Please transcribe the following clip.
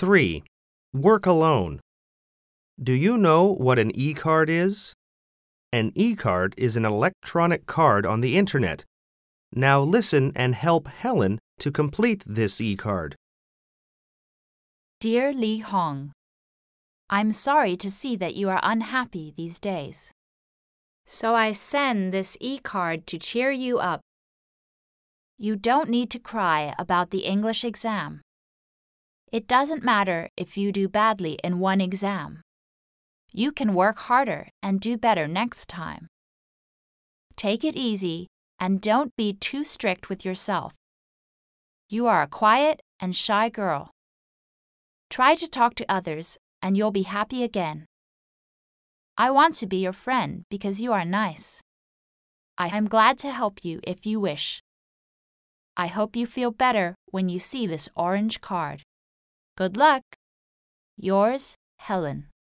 3. Work alone. Do you know what an e-card is? An e-card is an electronic card on the Internet. Now listen and help Helen to complete this e-card. Dear Li Hong, I'm sorry to see that you are unhappy these days. So I send this e-card to cheer you up. You don't need to cry about the English exam. It doesn't matter if you do badly in one exam. You can work harder and do better next time. Take it easy and don't be too strict with yourself. You are a quiet and shy girl. Try to talk to others and you'll be happy again. I want to be your friend because you are nice. I am glad to help you if you wish. I hope you feel better when you see this orange card. Good luck! Yours, Helen.